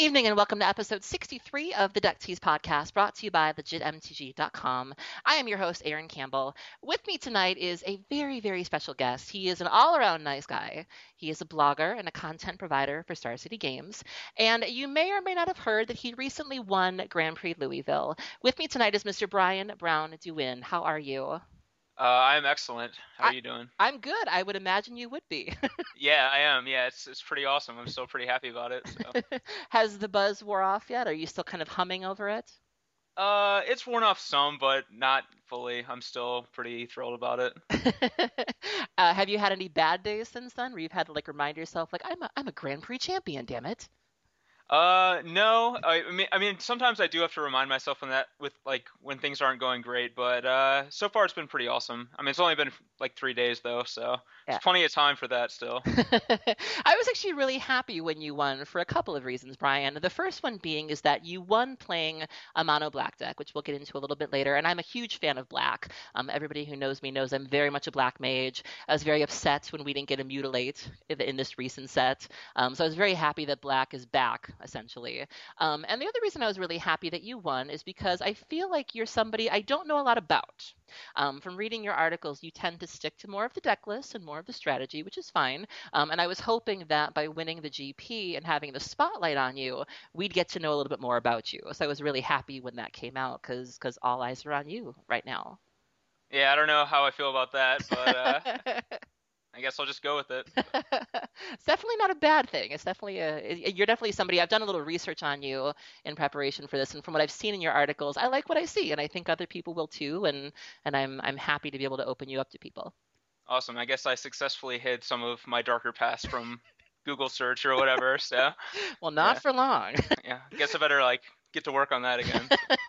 evening and welcome to episode 63 of the Duck Tease podcast brought to you by legitmtg.com. I am your host, Aaron Campbell. With me tonight is a very, very special guest. He is an all around nice guy. He is a blogger and a content provider for Star City Games. And you may or may not have heard that he recently won Grand Prix Louisville. With me tonight is Mr. Brian Brown Dewin. How are you? I'm excellent. How I, are you doing? I'm good. I would imagine you would be. Yeah, I am. Yeah, it's pretty awesome. I'm still pretty happy about it. So, Has the buzz wore off yet? Are you still kind of humming over it? it's worn off some, but not fully. I'm still pretty thrilled about it. Have you had any bad days since then, where you've had to like remind yourself, like I'm a Grand Prix champion, damn it? No. I mean, sometimes I do have to remind myself on that with like when things aren't going great, but so far it's been pretty awesome. I mean, it's only been like 3 days though, so Yeah. there's plenty of time for that still. I was actually really happy when you won for a couple of reasons, Brian. The first one being is that you won playing a mono black deck, which we'll get into a little bit later. And I'm a huge fan of black. Everybody who knows me knows I'm very much a black mage. I was very upset when we didn't get a mutilate in this recent set. So I was very happy that black is back, essentially. And the other reason I was really happy that you won is because I feel like you're somebody I don't know a lot about. From reading your articles, you tend to stick to more of the deck list and more of the strategy, which is fine. And I was hoping that by winning the GP and having the spotlight on you, we'd get to know a little bit more about you. So I was really happy when that came out because all eyes are on you right now. Yeah, I don't know how I feel about that, but I guess I'll just go with it. It's definitely not a bad thing. It's definitely you're definitely somebody. I've done a little research on you in preparation for this, and from what I've seen in your articles, I like what I see, and I think other people will too. And I'm happy to be able to open you up to people. Awesome. I guess I successfully hid some of my darker past from Google search or whatever. So Well, not yeah. for long. Yeah, I guess I better like get to work on that again.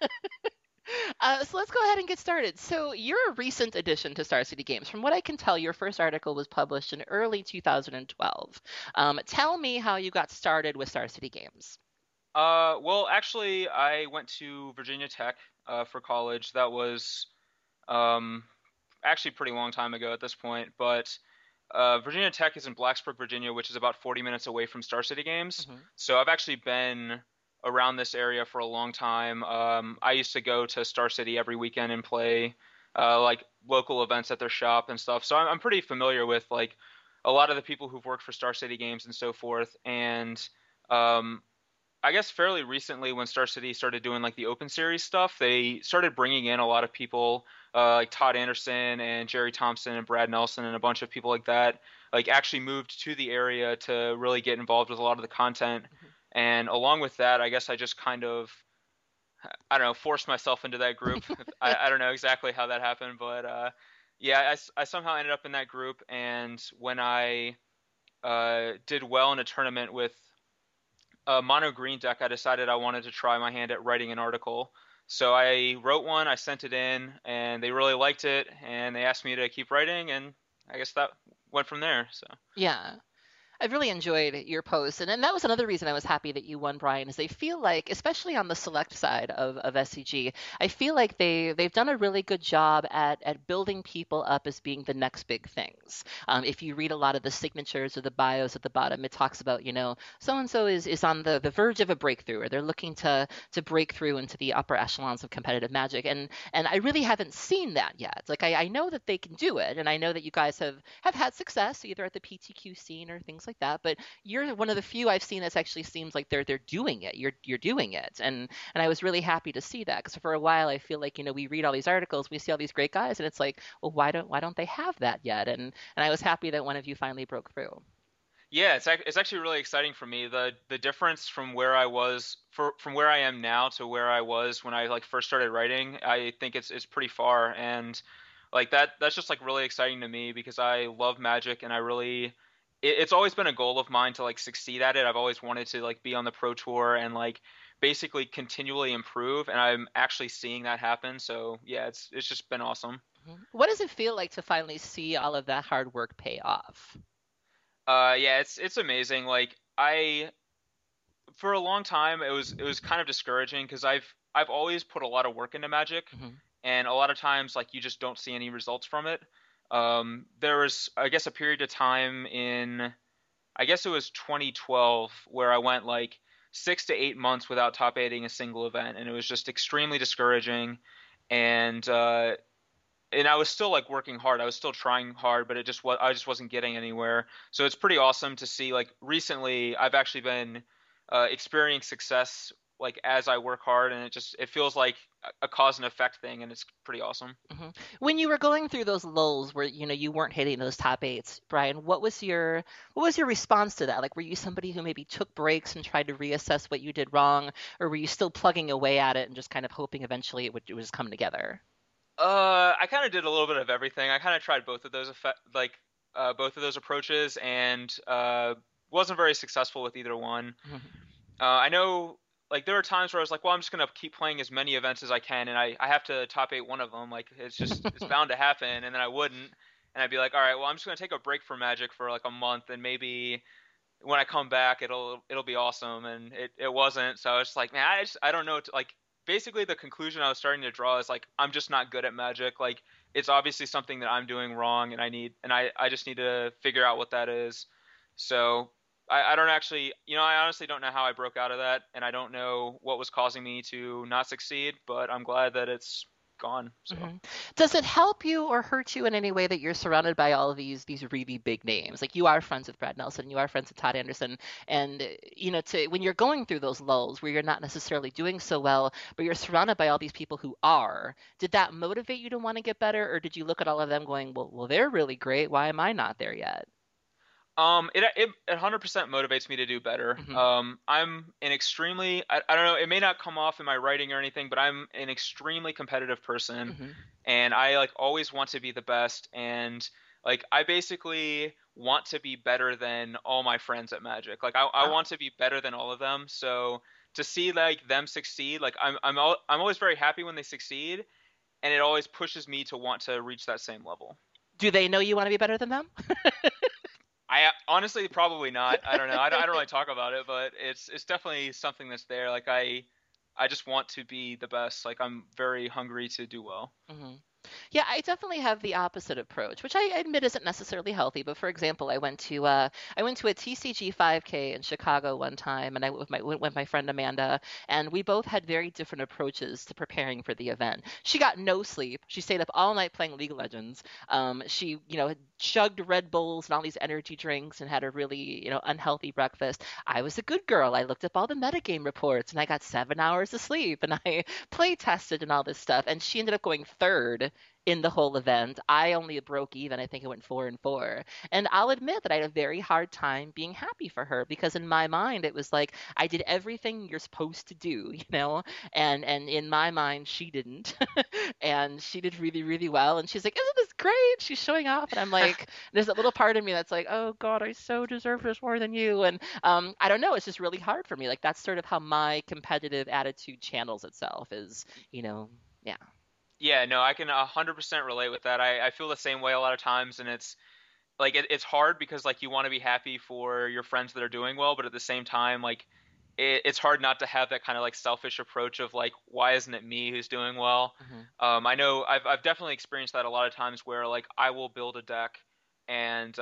So let's go ahead and get started. So you're a recent addition to Star City Games. From what I can tell, your first article was published in early 2012. Tell me how you got started with Star City Games. Well, actually, I went to Virginia Tech for college. That was um, actually a pretty long time ago at this point, but Virginia Tech is in Blacksburg, Virginia, which is about 40 minutes away from Star City Games. Hmm. So I've actually been around this area for a long time. I used to go to Star City every weekend and play like local events at their shop and stuff. So I'm pretty familiar with like a lot of the people who've worked for Star City Games and so forth. And um, I guess fairly recently, when Star City started doing like the Open Series stuff, they started bringing in a lot of people like Todd Anderson and Jerry Thompson and Brad Nelson and a bunch of people like that. Like actually moved to the area to really get involved with a lot of the content. Hmm. And along with that, I guess I just kind of I don't know forced myself into that group. I don't know exactly how that happened, but yeah, I somehow ended up in that group. And when I did well in a tournament with a mono green deck, I decided I wanted to try my hand at writing an article. So I wrote one, I sent it in, and they really liked it, and they asked me to keep writing, and I guess that went from there. So Yeah. I've really enjoyed your posts, and that was another reason I was happy that you won, Brian. Is they feel like, especially on the select side of SCG, I feel like they've done a really good job at building people up as being the next big things. If you read a lot of the signatures or the bios at the bottom, it talks about so and so is on the verge of a breakthrough, or they're looking to break through into the upper echelons of competitive Magic, and I really haven't seen that yet. Like I know that they can do it, and I know that you guys have had success either at the PTQ scene or things like that. But you're one of the few I've seen that actually seems like they're doing it. You're doing it, and I was really happy to see that because for a while I feel like we read all these articles, we see all these great guys, and it's like, well, why don't they have that yet? And I was happy that one of you finally broke through. yeah, it's actually really exciting for me. The difference from where I was from where I am now to where I was when I like first started writing, I think it's pretty far, and like that's just like really exciting to me because I love Magic and I really it's always been a goal of mine to like succeed at it. I've always wanted to like be on the pro tour and like basically continually improve, and I'm actually seeing that happen. So yeah, it's just been awesome. Mhm. What does it feel like to finally see all of that hard work pay off? Yeah, it's amazing. Like I for a long time it was kind of discouraging because I've always put a lot of work into Magic, Hmm. and a lot of times like you just don't see any results from it. There was I guess a period of time in I guess it was 2012 where I went like 6 to 8 months without top eighting a single event, and it was just extremely discouraging. And and I was still like working hard. I was still trying hard, but I just wasn't getting anywhere. So it's pretty awesome to see. Like recently, I've actually been experiencing success like as I work hard, and it feels like a cause and effect thing, and it's pretty awesome. Hmm. When you were going through those lulls where you weren't hitting those top eights, Brian, what was your response to that? Like, were you somebody who maybe took breaks and tried to reassess what you did wrong, or were you still plugging away at it and just kind of hoping eventually it would just come together? I kind of did a little bit of everything. I kind of tried both of those both of those approaches, and wasn't very successful with either one. Hmm. I know like there were times where I was like, well, I'm just gonna keep playing as many events as I can, and I have to top eight one of them. Like it's bound to happen, and then I wouldn't, and I'd be like, all right, well, I'm just gonna take a break from Magic for like a month, and maybe when I come back, it'll be awesome, and it wasn't. So I was just like, man, I don't know. Like basically the conclusion I was starting to draw is like I'm just not good at Magic. Like it's obviously something that I'm doing wrong, and I just need to figure out what that is. So I don't actually, I honestly don't know how I broke out of that, and I don't know what was causing me to not succeed, but I'm glad that it's gone. So. Hmm. Does it help you or hurt you in any way that you're surrounded by all of these really big names? Like you are friends with Brad Nelson, you are friends with Todd Anderson, and to when you're going through those lulls where you're not necessarily doing so well, but you're surrounded by all these people who are, did that motivate you to want to get better, or did you look at all of them going, well, they're really great. Why am I not there yet? It 100% motivates me to do better. Hmm. I'm an extremely, I don't know, it may not come off in my writing or anything, but I'm an extremely competitive person, Hmm. and I like always want to be the best, and like I basically want to be better than all my friends at Magic. Like I Wow. want to be better than all of them. So to see like them succeed, like I'm always very happy when they succeed, and it always pushes me to want to reach that same level. Do they know you want to be better than them? I honestly probably not. I don't know. I don't really talk about it, but it's definitely something that's there. Like I just want to be the best. Like I'm very hungry to do well. Hmm. Yeah, I definitely have the opposite approach, which I admit isn't necessarily healthy. But for example, I went to a TCG 5K in Chicago one time, and I went with my friend Amanda, and we both had very different approaches to preparing for the event. She got no sleep. She stayed up all night playing League of Legends. She chugged Red Bulls and all these energy drinks and had a really unhealthy breakfast. I was a good girl. I looked up all the metagame reports and I got 7 hours of sleep and I play tested and all this stuff. And she ended up going third in the whole event. I only broke even. I think it went 4-4. And I'll admit that I had a very hard time being happy for her because in my mind it was like I did everything you're supposed to do, and in my mind she didn't. And she did really, really well. And she's like, "Isn't this great?" She's showing off, and I'm like, there's that little part of me that's like, "Oh God, I so deserve this more than you." And I don't know, it's just really hard for me. Like that's sort of how my competitive attitude channels itself is, you know, yeah. Yeah, no, I can 100% relate with that. I feel the same way a lot of times, and it's like it's hard because like you want to be happy for your friends that are doing well, but at the same time, like it's hard not to have that kind of like selfish approach of like, why isn't it me who's doing well? Hmm. I know I've definitely experienced that a lot of times where like I will build a deck and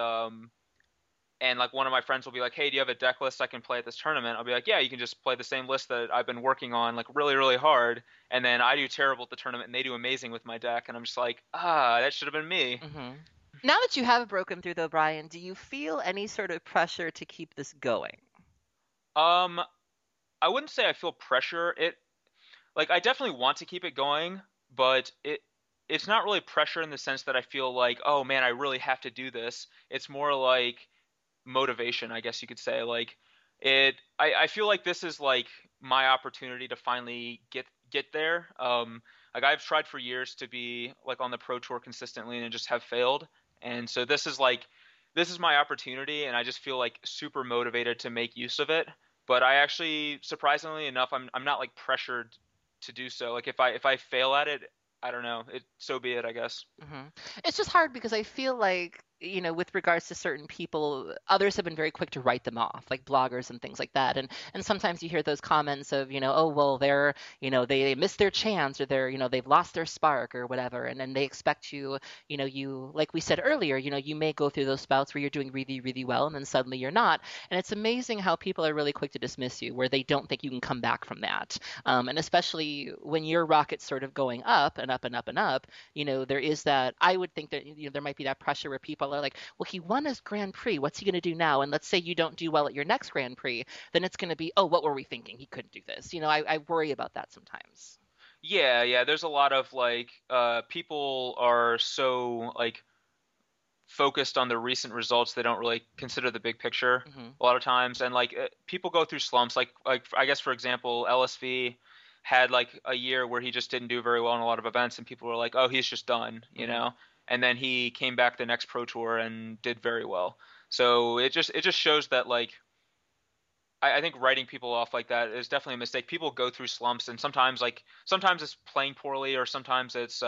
like one of my friends will be like, "Hey, do you have a deck list I can play at this tournament?" I'll be like, "Yeah, you can just play the same list that I've been working on like really really hard." And then I do terrible at the tournament and they do amazing with my deck and I'm just like, "Ah, that should have been me." Hmm. Now that you have broken through though, Brian, do you feel any sort of pressure to keep this going? Um I wouldn't say I feel pressure. It like I definitely want to keep it going, but it's not really pressure in the sense that I feel like, "Oh man, I really have to do this." It's more like motivation, I guess you could say. Like I feel like this is like my opportunity to finally get there. Like I've tried for years to be like on the pro tour consistently and just have failed. And so this is my opportunity and I just feel like super motivated to make use of it. But I actually surprisingly enough I'm not like pressured to do so. Like if I fail at it, I don't know. It so be it, I guess. Hmm. It's just hard because I feel like with regards to certain people, others have been very quick to write them off, like bloggers and things like that. And sometimes you hear those comments of, oh, well, they missed their chance, or they've lost their spark or whatever. And then they expect you, like we said earlier, you may go through those spouts where you're doing really, really well, and then suddenly you're not. And it's amazing how people are really quick to dismiss you, where they don't think you can come back from that. And especially when your rocket's sort of going up and up and up and up, there is that. I would think that there might be that pressure where people are like, well, he won his Grand Prix. What's he going to do now? And let's say you don't do well at your next Grand Prix, then it's going to be, oh, what were we thinking? He couldn't do this. I worry about that sometimes. Yeah. There's a lot of like people are so like focused on the recent results, they don't really consider the big picture Hmm. a lot of times. And like people go through slumps. Like I guess for example, LSV had like a year where he just didn't do very well in a lot of events, and people were like, "Oh, he's just done," you Hmm. know. And then he came back the next pro tour and did very well. So it just shows that like I think writing people off like that is definitely a mistake. People go through slumps, and sometimes it's playing poorly, or sometimes it's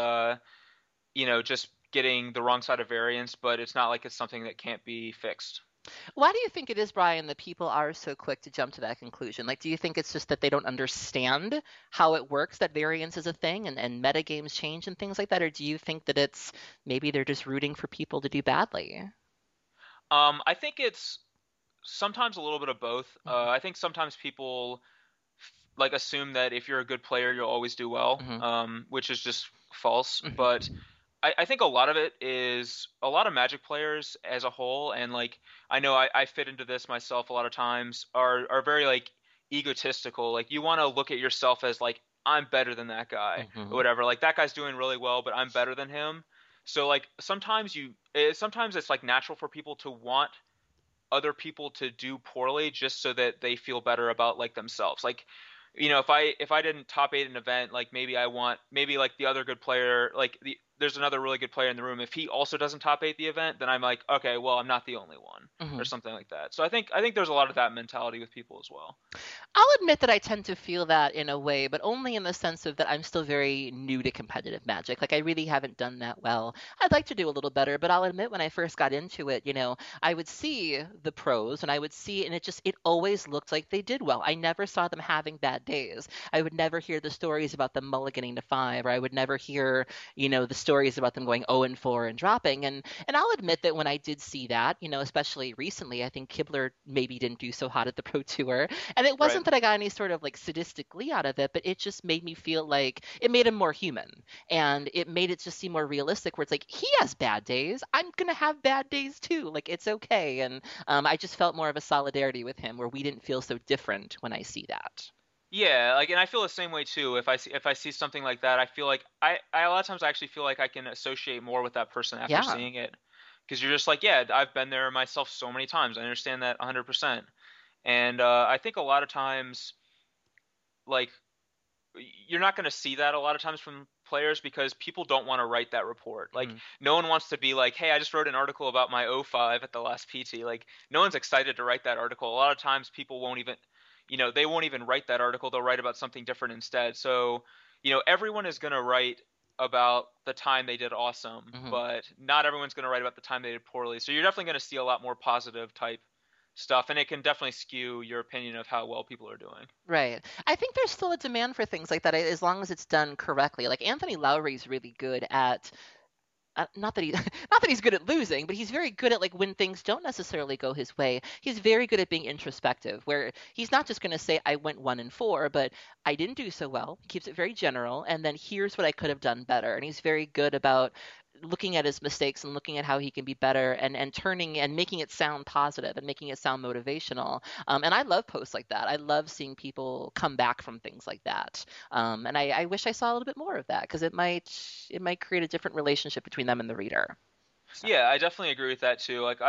just getting the wrong side of variance. But it's not like it's something that can't be fixed. Why do you think it is, Brian, that people are so quick to jump to that conclusion? Like, do you think it's just that they don't understand how it works, that variance is a thing, and meta games change and things like that? Or do you think that it's maybe they're just rooting for people to do badly? I think it's sometimes a little bit of both. Hmm. I think sometimes people like assume that if you're a good player, you'll always do well, Hmm. which is just false. Hmm. But I think a lot of it is a lot of Magic players as a whole, and like I know I fit into this myself a lot of times, are very like egotistical. Like you want to look at yourself as like I'm better than that guy or Hmm. whatever. Like that guy's doing really well, but I'm better than him. So like sometimes it's like natural for people to want other people to do poorly just so that they feel better about like themselves. Like, if I didn't top eight an event, like maybe like the other good player, like there's another really good player in the room. If he also doesn't top eight the event, then I'm like, okay, well, I'm not the only one or Hmm. something like that. So I think there's a lot of that mentality with people as well. I'll admit that I tend to feel that in a way, but only in the sense of that I'm still very new to competitive Magic. Like I really haven't done that well. I'd like to do a little better, but I'll admit when I first got into it, I would see the pros and I would see, and it always looked like they did well. I never saw them having bad days. I would never hear the stories about them mulliganing to five, or I would never hear, the stories about them going 0 and 4 and dropping. And I'll admit that when I did see that, especially recently, I think Kibler maybe didn't do so hot at the Pro Tour, and it Right. wasn't that I got any sort of like sadistic glee out of it, but it just made me feel like it made him more human. And it made it just seem more realistic, where it's like, he has bad days. I'm going to have bad days too. Like, it's okay. And I just felt more of a solidarity with him, where we didn't feel so different when I see that. Yeah, like, and I feel the same way too. If I see something like that, I feel like I a lot of times I actually feel like I can associate more with that person after Yeah. seeing it, because you're just like, yeah, I've been there myself so many times. I understand that 100%. And I think a lot of times, like, you're not going to see that a lot of times from players because people don't want to write that report. Like, Hmm. no one wants to be like, hey, I just wrote an article about my O5 at the last PT. Like, no one's excited to write that article. A lot of times people won't even, they won't even write that article. They'll write about something different instead. So, everyone is going to write about the time they did awesome, Hmm. but not everyone's going to write about the time they did poorly. So you're definitely going to see a lot more positive type stuff, and it can definitely skew your opinion of how well people are doing. Right. I think there's still a demand for things like that, as long as it's done correctly. Like Anthony Lowry's really good at not that he not that he's good at losing, but he's very good at like when things don't necessarily go his way. He's very good at being introspective, where he's not just going to say I went 1 and 4, but I didn't do so well. He keeps it very general, and then here's what I could have done better. And he's very good about looking at his mistakes and looking at how he can be better, and turning and making it sound positive and making it sound motivational. And I love posts like that. I love seeing people come back from things like that. And I wish I saw a little bit more of that, because it might create a different relationship between them and the reader. So. Yeah, I definitely agree with that too. Like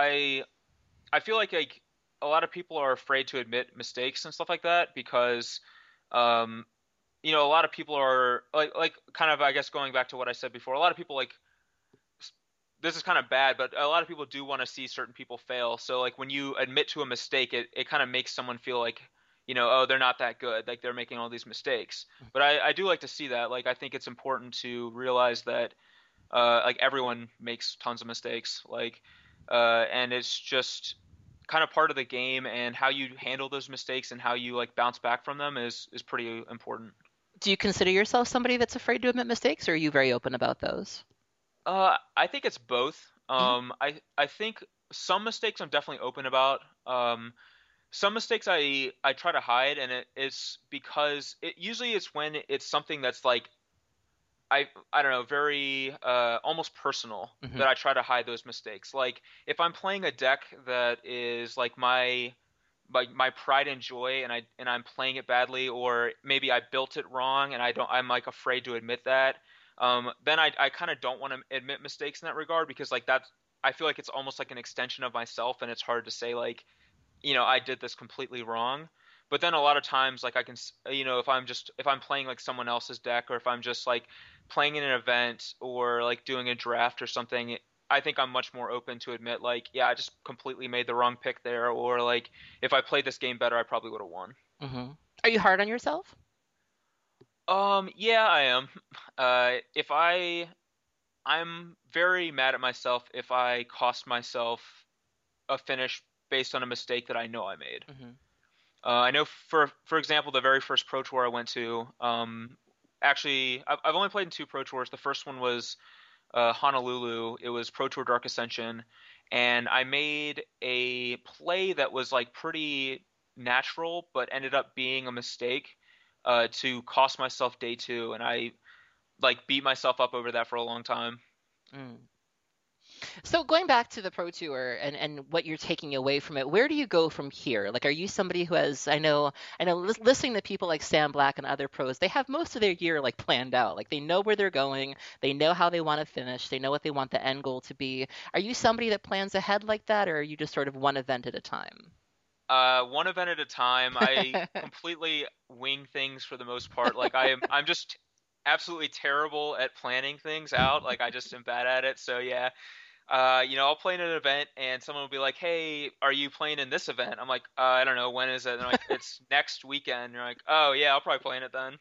I feel like a lot of people are afraid to admit mistakes and stuff like that because um a lot of people are like kind of I guess going back to what I said before, a lot of people like this is kind of bad, but a lot of people do want to see certain people fail. So like when you admit to a mistake, it kind of makes someone feel like, oh, they're not that good, like they're making all these mistakes. But I do like to see that. Like I think it's important to realize that like everyone makes tons of mistakes. Like and it's just kind of part of the game, and how you handle those mistakes and how you like bounce back from them is pretty important. Do you consider yourself somebody that's afraid to admit mistakes, or are you very open about those? I think it's both. I think some mistakes I'm definitely open about. Some mistakes I try to hide, and it's because usually it's when it's something that's like I don't know, very almost personal, Hmm. that I try to hide those mistakes. Like if I'm playing a deck that is like my pride and joy, and I'm playing it badly, or maybe I built it wrong and I'm like afraid to admit that. Then I kind of don't want to admit mistakes in that regard, because like that's, I feel like it's almost like an extension of myself, and it's hard to say like, I did this completely wrong. But then a lot of times, like I can, if I'm playing like someone else's deck, or if I'm just like playing in an event or like doing a draft or something, I think I'm much more open to admit like, yeah, I just completely made the wrong pick there, or like if I played this game better, I probably would have won. Hmm. Are you hard on yourself? Yeah, I am. If I'm very mad at myself if I cost myself a finish based on a mistake that I know I made. Hmm. I know, for example, the very first Pro Tour I went to. Actually, I've only played in two Pro Tours. The first one was Honolulu. It was Pro Tour Dark Ascension, and I made a play that was like pretty natural, but ended up being a mistake to cost myself day two, and I like beat myself up over that for a long time. So going back to the Pro Tour and what you're taking away from it, where do you go from here? Like, are you somebody who has, I know listening to people like Sam Black and other pros, they have most of their year like planned out. Like they know where they're going, they know how they want to finish, they know what they want the end goal to be. Are you somebody that plans ahead like that, or are you just sort of one event at a time? One event at a time. I completely wing things for the most part. Like I'm just absolutely terrible at planning things out. Like I just am bad at it. So yeah, I'll play in an event and someone will be like, "Hey, are you playing in this event?" I'm like, "I don't know. When is it?" And they're like, "It's next weekend." And you're like, "Oh yeah, I'll probably play in it then."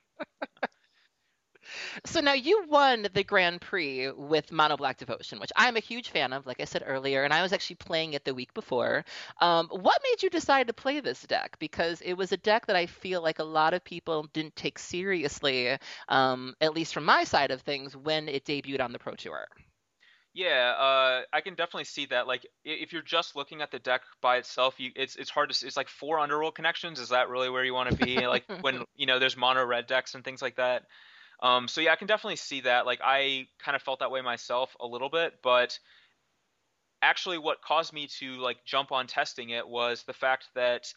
So now you won the Grand Prix with Mono Black Devotion, which I'm a huge fan of, like I said earlier, and I was actually playing it the week before. What made you decide to play this deck? Because it was a deck that I feel like a lot of people didn't take seriously, at least from my side of things, when it debuted on the Pro Tour. Yeah, I can definitely see that. Like, if you're just looking at the deck by itself, it's hard to. It's like four underworld connections. Is that really where you want to be? Like when there's mono red decks and things like that. So yeah, I can definitely see that. Like I kind of felt that way myself a little bit, but actually, what caused me to like jump on testing it was the fact that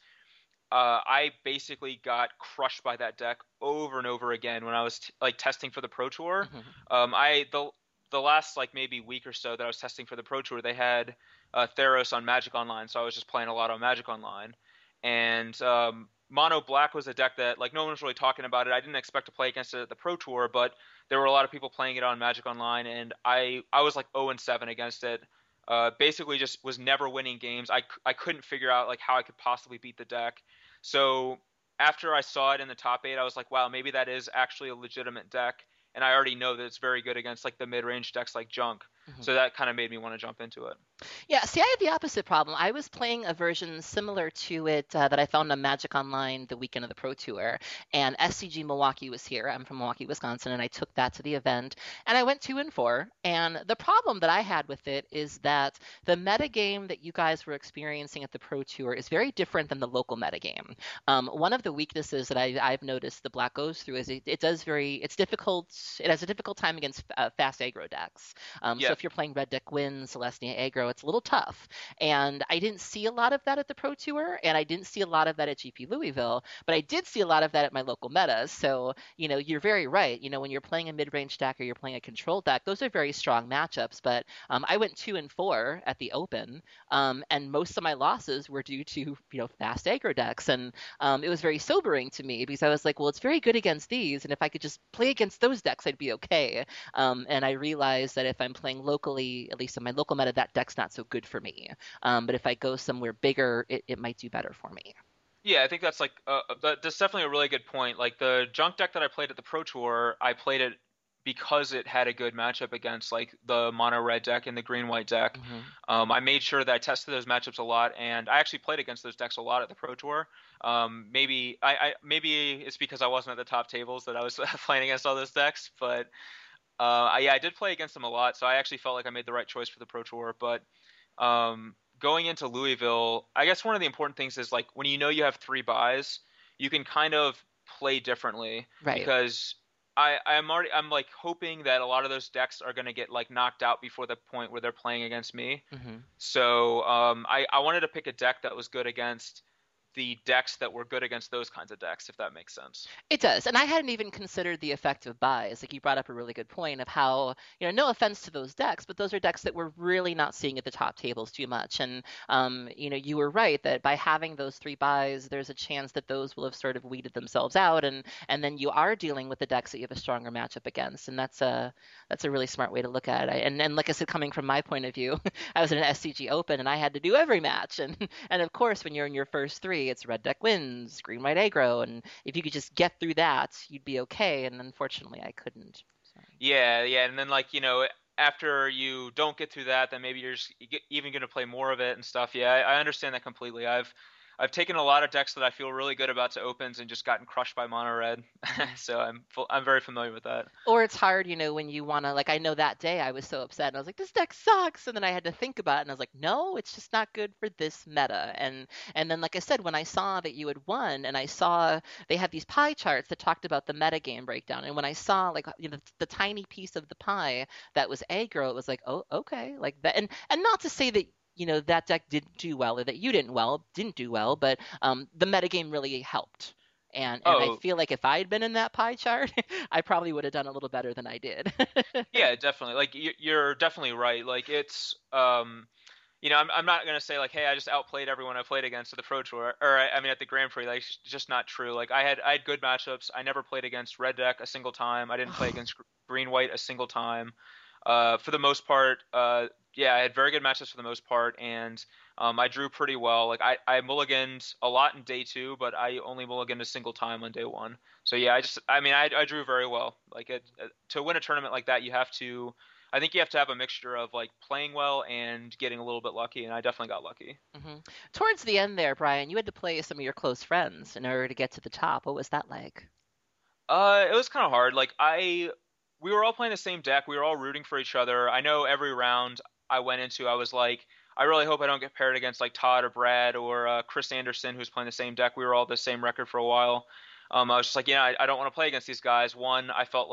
I basically got crushed by that deck over and over again when I was like testing for the Pro Tour. Mhm. The last like maybe week or so that I was testing for the Pro Tour, they had Theros on Magic Online, so I was just playing a lot on Magic Online. And Mono Black was a deck that like no one was really talking about it. I didn't expect to play against it at the Pro Tour, but there were a lot of people playing it on Magic Online, and I was like 0-7 against it. Basically, just was never winning games. I couldn't figure out like how I could possibly beat the deck. So after I saw it in the top eight, I was like, wow, maybe that is actually a legitimate deck. And I already know that it's very good against like the mid-range decks like Junk. Mhm. So that kind of made me want to jump into it. Yeah, see, I had the opposite problem. I was playing a version similar to it that I found on Magic Online the weekend of the Pro Tour, and SCG Milwaukee was here. I'm from Milwaukee, Wisconsin, and I took that to the event, and I went 2-4. And the problem that I had with it is that the metagame that you guys were experiencing at the Pro Tour is very different than the local metagame. One of the weaknesses that I've noticed the Black goes through is it's difficult. It has a difficult time against fast aggro decks. So Yeah, if you're playing Red Deck Win, Celestia Aggro, it's a little tough. And I didn't see a lot of that at the Pro Tour, and I didn't see a lot of that at GP Louisville, but I did see a lot of that at my local metas. So, you're very right. When you're playing a mid-range deck or you're playing a control deck, those are very strong matchups. But I went 2-4 at the Open, and most of my losses were due to, fast aggro decks. And it was very sobering to me because I was like, well, it's very good against these, and if I could just play against those decks, I'd be okay. And I realized that if I'm playing locally, at least in my local meta, that deck's not so good for me. But if I go somewhere bigger, it might do better for me. yeah, I think that's definitely a really good point. Like the Junk deck that I played at the Pro Tour, I played it because it had a good matchup against like the mono red deck and the green white deck. Hmm. I made sure that I tested those matchups a lot, and I actually played against those decks a lot at the Pro Tour. Maybe it's because I wasn't at the top tables that I was playing against all those decks, but yeah, I did play against them a lot, so I actually felt like I made the right choice for the Pro Tour. But going into Louisville, I guess one of the important things is like when you know you have three buys, you can kind of play differently Right. because I'm like hoping that a lot of those decks are going to get like knocked out before the point where they're playing against me. Hmm. So I wanted to pick a deck that was good against the decks that were good against those kinds of decks, if that makes sense. It does. And I hadn't even considered the effect of buys. Like you brought up a really good point of how, no offense to those decks, but those are decks that we're really not seeing at the top tables too much. And, you were right that by having those three buys, there's a chance that those will have sort of weeded themselves out. And then you are dealing with the decks that you have a stronger matchup against. And that's a really smart way to look at it. And like I said, coming from my point of view, I was in an SCG Open and I had to do every match. And of course, when you're in your first three, it's red deck wins, green white aggro, and if you could just get through that, you'd be okay. And unfortunately, I couldn't. So. Yeah, yeah, and then like after you don't get through that, then maybe you're just even going to play more of it and stuff. Yeah, I understand that completely. I've taken a lot of decks that I feel really good about to opens and just gotten crushed by mono red, Mhm. so I'm very familiar with that. Or it's hard, when you want to, like, I know that day I was so upset and I was like, this deck sucks. And then I had to think about it and I was like, no, it's just not good for this meta. And then, like I said, when I saw that you had won and I saw they had these pie charts that talked about the meta game breakdown. And when I saw, like, the tiny piece of the pie that was aggro, it was like, oh, okay. Like that. And not to say that, that deck didn't do well or that you didn't do well, but the metagame really helped. And I Oh, feel like if I had been in that pie chart, I probably would have done a little better than I did. yeah, definitely. Like you're definitely right. Like it's I'm not gonna say like, hey, I just outplayed everyone I played against at the Pro Tour, or I mean at the Grand Prix. Like, it's just not true. Like, I had good matchups. I never played against red deck a single time. I didn't play against green white a single time. For the most part, yeah, I had very good matchups for the most part, and I drew pretty well. Like, I mulliganed a lot in day two, but I only mulliganed a single time on day one. So yeah, I drew very well. Like, to win a tournament like that, I think you have to have a mixture of like playing well and getting a little bit lucky, and I definitely got lucky. Hmm. Towards the end there, Brian, you had to play some of your close friends in order to get to the top. What was that like? It was kind of hard. We were all playing the same deck. We were all rooting for each other. I know every round I went into, I was like, I really hope I don't get paired against like Todd or Brad or Chris Anderson, who's playing the same deck. We were all the same record for a while. I was just like, I don't want to play against these guys. One,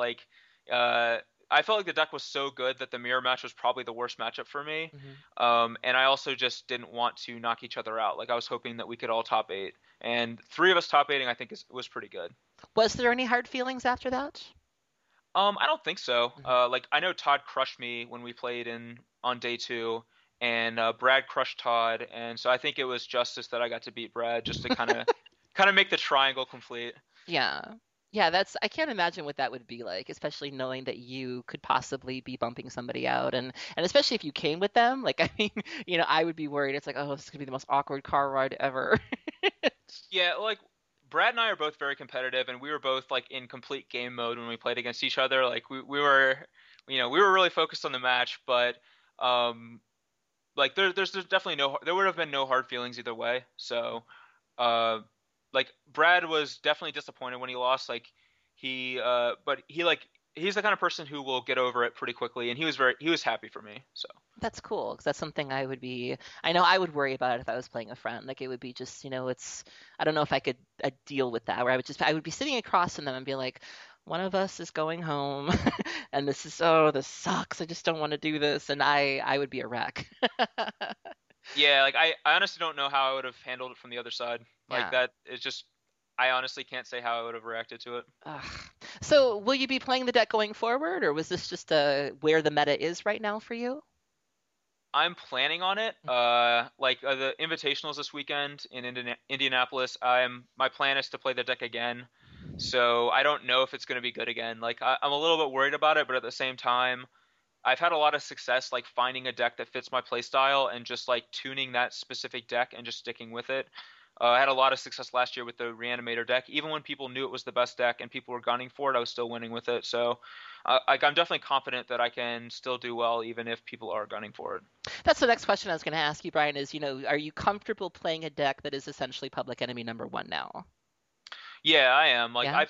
uh, I felt like the deck was so good that the mirror match was probably the worst matchup for me. Hmm. And I also just didn't want to knock each other out. Like I was hoping that we could all top eight, and three of us top eighting, I think was pretty good. Was there any hard feelings after that? I don't think so. Hmm. Like I know Todd crushed me when we played in on day two, and Brad crushed Todd, and so I think it was justice that I got to beat Brad just to kind of make the triangle complete. Yeah. Yeah, I can't imagine what that would be like, especially knowing that you could possibly be bumping somebody out and especially if you came with them. Like I mean, I would be worried. It's like, oh, this is gonna be the most awkward car ride ever. Yeah, like Brad and I are both very competitive, and we were both like in complete game mode when we played against each other. Like we were, we were really focused on the match, but um, like there's definitely there would have been no hard feelings either way. So uh, like Brad was definitely disappointed when he lost. But he's the kind of person who will get over it pretty quickly, and he was happy for me. So That's cool because that's something I know I would worry about it if I was playing a friend. Like it would be just, I don't know if I could deal with that where I would be sitting across from them and be like, one of us is going home and this sucks. I just don't want to do this. And I would be a wreck. yeah, like I honestly don't know how I would have handled it from the other side. Like Yeah. that it's just I honestly can't say how I would have reacted to it. Ugh. So will you be playing the deck going forward or was this just where the meta is right now for you? I'm planning on it. The invitationals this weekend in Indianapolis. My plan is to play the deck again. So I don't know if it's going to be good again. Like I'm a little bit worried about it, but at the same time, I've had a lot of success like finding a deck that fits my playstyle and just like tuning that specific deck and just sticking with it. I had a lot of success last year with the Reanimator deck. Even when people knew it was the best deck and people were gunning for it, I was still winning with it. So, I'm definitely confident that I can still do well even if people are gunning for it. That's the next question I was going to ask you, Brian, is, are you comfortable playing a deck that is essentially Public Enemy number one now? Yeah, I am. Like Yeah?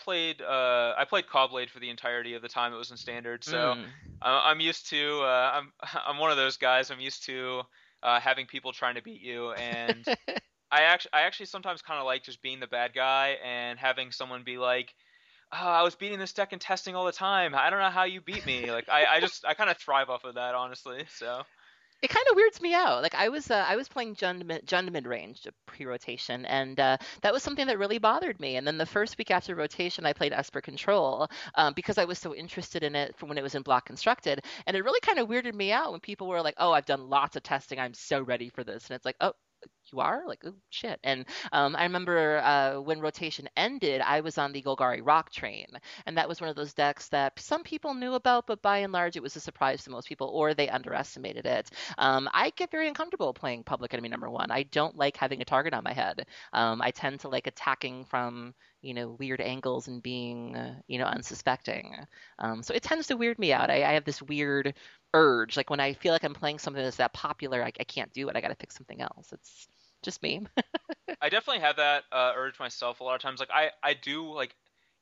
I played Cobblade for the entirety of the time it was in Standard, so Mm. I'm used to I'm one of those guys. I'm used to having people trying to beat you, and I actually sometimes kind of like just being the bad guy and having someone be like, "Oh, I was beating this deck in testing all the time. I don't know how you beat me." Like I kind of thrive off of that, honestly. So It kind of weirds me out. Like I was playing Jund mid range pre-rotation, and that was something that really bothered me. And then the first week after rotation, I played Esper Control because I was so interested in it from when it was in block constructed, and it really kind of weirded me out when people were like, "Oh, I've done lots of testing. I'm so ready for this," and it's like, "Oh." You are like, oh shit. And I remember when rotation ended, I was on the Golgari Rock train, and that was one of those decks that some people knew about, but by and large, it was a surprise to most people, or they underestimated it. I get very uncomfortable playing Public Enemy number one. I don't like having a target on my head. I tend to like attacking from weird angles and being unsuspecting. So it tends to weird me out. I have this weird urge, like when I feel like I'm playing something that's that popular, I can't do it. I got to pick something else. It's just me. I definitely have that urge myself a lot of times. Like I do like,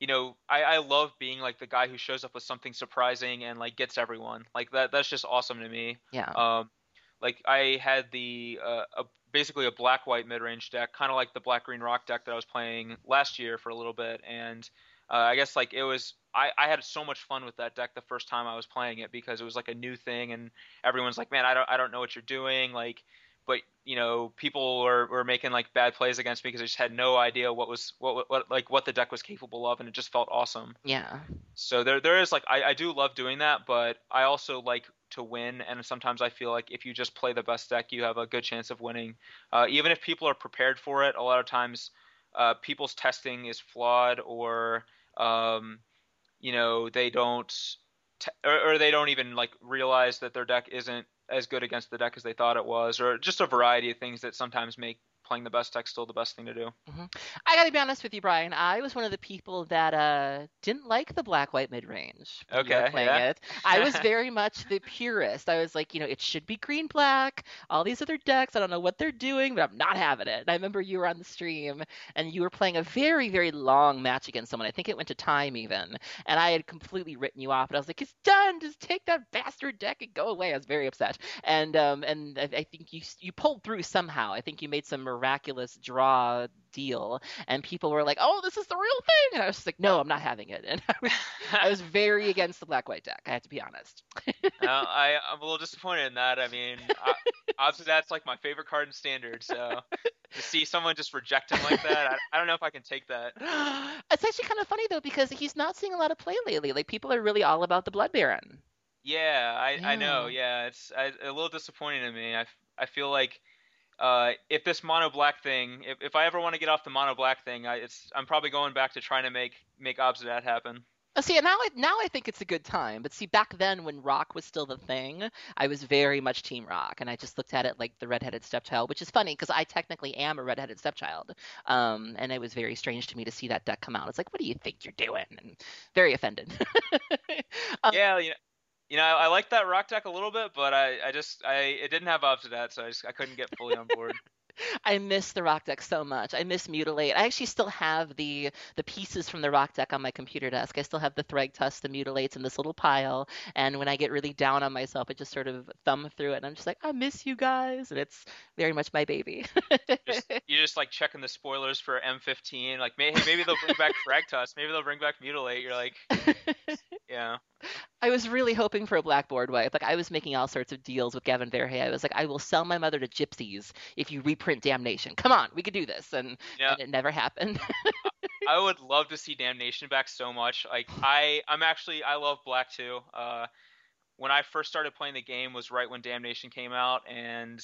I love being like the guy who shows up with something surprising and like gets everyone. Like that's just awesome to me. Yeah. Um, like I had basically a black white mid range deck, kind of like the black green rock deck that I was playing last year for a little bit, and I guess like it was. I had so much fun with that deck the first time I was playing it because it was like a new thing and everyone's like, man, I don't know what you're doing. Like, but people were making like bad plays against me because they just had no idea what the deck was capable of, and it just felt awesome. Yeah. So there is like I do love doing that, but I also like to win, and sometimes I feel like if you just play the best deck, you have a good chance of winning. Even if people are prepared for it, a lot of times people's testing is flawed, or um, they don't or they don't even like realize that their deck isn't as good against the deck as they thought it was, or just a variety of things that sometimes make playing the best deck still the best thing to do. hmm I gotta be honest with you, Brian. I was one of the people that didn't like the black white mid range when you were Okay, playing yeah. it. I was very much the purist. I was like, it should be green black. All these other decks, I don't know what they're doing, but I'm not having it. And I remember you were on the stream and you were playing a very, very long match against someone. I think it went to time even. And I had completely written you off. And I was like, it's done. Just take that bastard deck and go away. I was very upset. And I think you pulled through somehow. I think you made some miraculous draw deal, and people were like, "Oh, this is the real thing," and I was just like, "No, I'm not having it." And I was very against the black white deck. I have to be honest. I'm a little disappointed in that. I mean, obviously that's like my favorite card in Standard, so to see someone just reject him like that, I don't know if I can take that. It's actually kind of funny though because he's not seeing a lot of play lately. Like people are really all about the Blood Baron. Yeah, I know. Yeah. Yeah, a little disappointing to me. I feel like if this mono black thing, if I ever want to get off the mono black thing, I'm probably going back to trying to make Obsidian happen. See, now I think it's a good time. But see, back then when rock was still the thing, I was very much Team Rock, and I just looked at it like the redheaded stepchild, which is funny because I technically am a redheaded stepchild. And it was very strange to me to see that deck come out. It's like, what do you think you're doing? And very offended. um, Yeah, I like that rock deck a little bit, but I it didn't have Obsidian, so I couldn't get fully on board. I miss the rock deck so much. I miss Mutilate. I actually still have the pieces from the rock deck on my computer desk. I still have the Thragtusk, the Mutilates in this little pile. And when I get really down on myself, I just sort of thumb through it and I'm just like, I miss you guys. And it's very much my baby. You just like checking the spoilers for M15. Like maybe they'll bring back Fragtusk. Maybe they'll bring back Mutilate. You're like, yeah, I was really hoping for a blackboard wipe. Like I was making all sorts of deals with Gavin Verhey. I was like, I will sell my mother to gypsies if you reprint Damnation. Come on, we could do this. And yeah. and it never happened. I would love to see Damnation back so much. Like I love Black too. When I first started playing the game was right when Damnation came out, and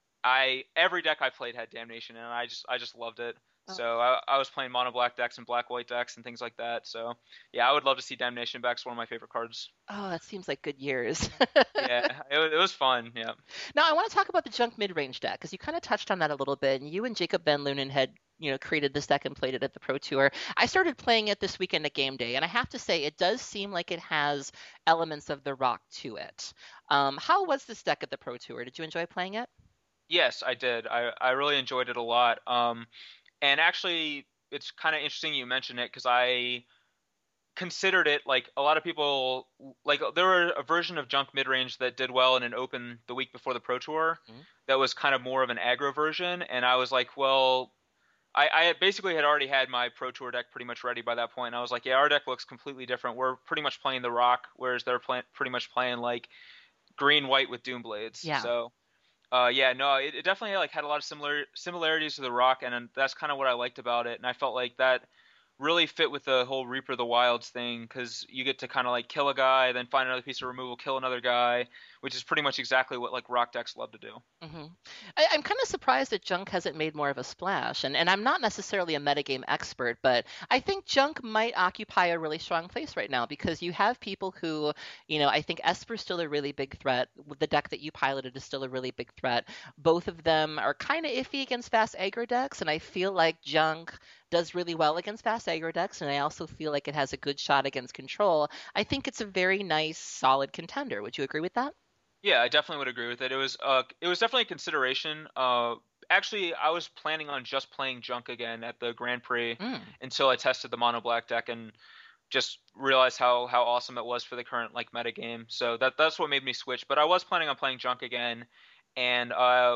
I every deck I played had Damnation, and I just loved it. So I was playing mono black decks and black white decks and things like that. So yeah, I would love to see Damnation back. It's one of my favorite cards. Oh, that seems like good years. Yeah, it was fun. Yeah. Now, I want to talk about the junk mid-range deck because you kind of touched on that a little bit, and you and Jacob Ben Loonen had created this deck and played it at the Pro Tour. I started playing it this weekend at game day, and I have to say it does seem like it has elements of the rock to it. How was this deck at the Pro Tour? Did you enjoy playing it? Yes, I did. I really enjoyed it a lot. And actually, it's kind of interesting you mentioned it because I considered it like a lot of people like there were a version of Junk Midrange that did well in an open the week before the Pro Tour Mhm. that was kind of more of an aggro version, and I was like, well, I had basically had already had my Pro Tour deck pretty much ready by that point, and I was like, yeah, our deck looks completely different. We're pretty much playing the Rock, whereas they're pretty much playing like green white with Doomblades. Yeah. So yeah, no, it definitely like had a lot of similarities to the Rock, and that's kind of what I liked about it. And I felt like that really fit with the whole Reaper of the Wilds thing because you get to kind of like kill a guy, then find another piece of removal, kill another guy, which is pretty much exactly what like Rock decks love to do. hmm I'm kind of surprised that Junk hasn't made more of a splash. And I'm not necessarily a metagame expert, but I think Junk might occupy a really strong place right now because you have people who, I think Esper's still a really big threat. The deck that you piloted is still a really big threat. Both of them are kind of iffy against fast aggro decks, and I feel like Junk does really well against fast aggro decks, and I also feel like it has a good shot against control. I think it's a very nice, solid contender. Would you agree with that? Yeah, I definitely would agree with it. It was definitely a consideration. Actually, I was planning on just playing Junk again at the Grand Prix Mm. until I tested the Mono Black deck and just realized how awesome it was for the current like meta game. So that's what made me switch. But I was planning on playing Junk again, and